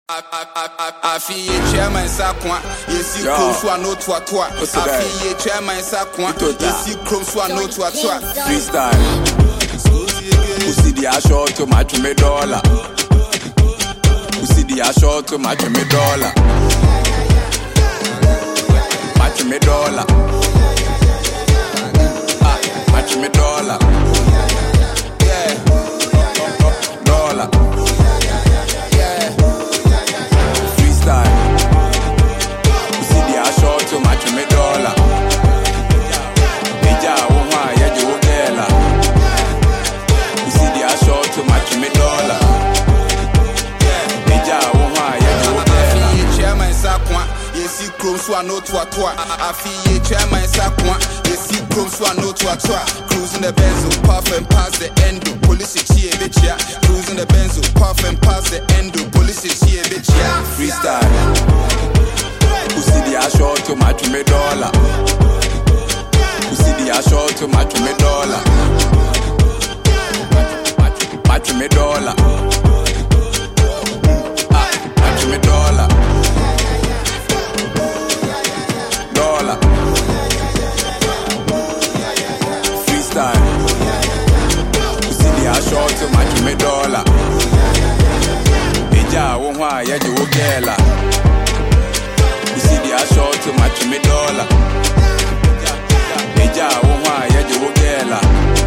I feel chairman Sakwa, you see close one no to a toa. I feel chairman Sakwa, you see close one no to a toa. Freestyle. Who see the ashore to match me dollar? Who see the ashore to match me dollar? Match me dollar. Match me dollar. Yeah. Dollar. Yeah. Freestyle. Who see the ashore to match me dollar? Eja woman, yeah, you gela. Who see the ashore to match me dollar? Eja woman, yeah, you gela. Chairman Sakwa, you see close one no to a toa. I feel chairman Sakwa, you see close one no to a toa. Cruising the Benzo, puff and pass the endo. Police here, bitch, yeah. Cruising the Benzo, puff and pass the endo. Police here, bitch, yeah. Freestyle. Who see the ashore to match me dollar? Who see the ashore to match me dollar? Match me dollar. Match me dollar. Dollar. Freestyle. Who see the ashore to match me dollar? Eja woman, yeah, you gela. You see the ashore to match me dollar. Eja woman, yeah, you gela.